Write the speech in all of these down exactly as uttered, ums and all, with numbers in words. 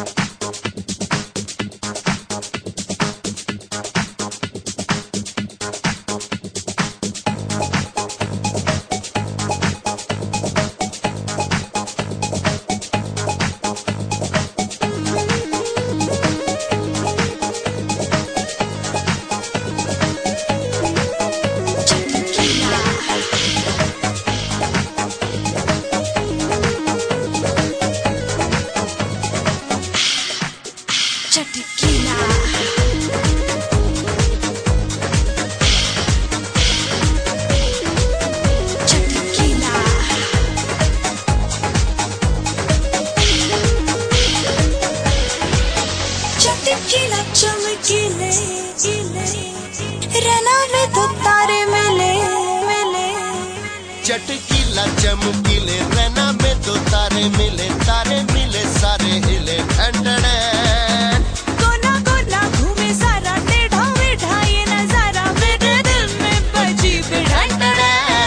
चटकीला चमकीले रहना में तो तारे मिले, तारे मिले सारे हिले ठंडड़े। कोना कोना घूमे सारा टेढ़ा मेढ़ा ये नजारा मेरे दिल में बजी ठंडड़े।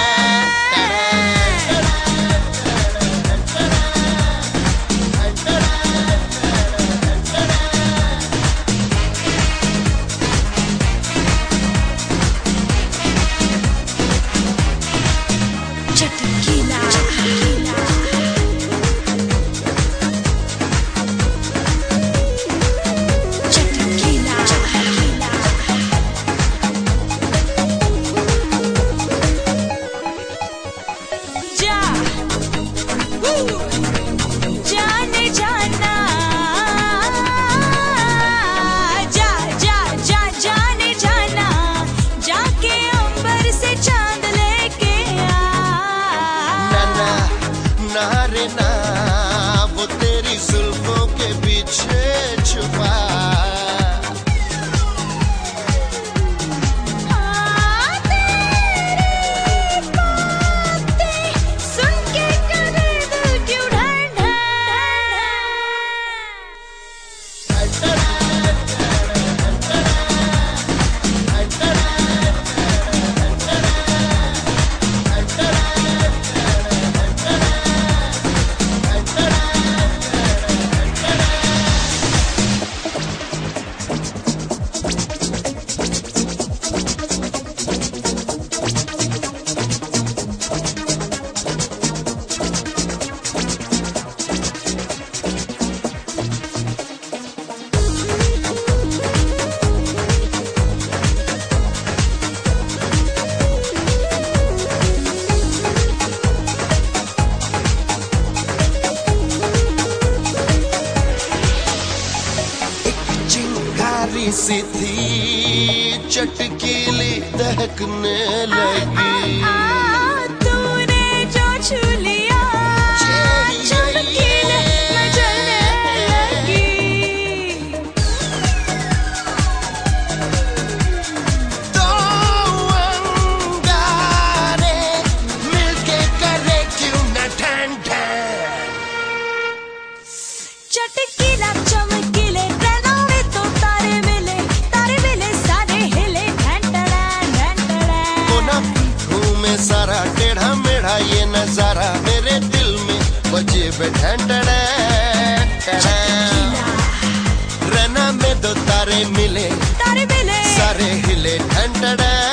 ना वो तेरी जुल्फों के पीछे छुपा। हाँ, तेरी बातें सुन के करे दिल क्यों ढंढा। सी थी चटकीली दहकने लगी। तूने जो छू लिया चमकीले मैं जलने लगी। दो अंगारे मिलके करे क्यों न ठंडा। चटकीला चमकीले सारा टेढ़ा मेढ़ा ये नजारा मेरे दिल में बजे ठंडड़े। रहना में दो तारे मिले, तारे मिले सारे हिले ठंडड़े।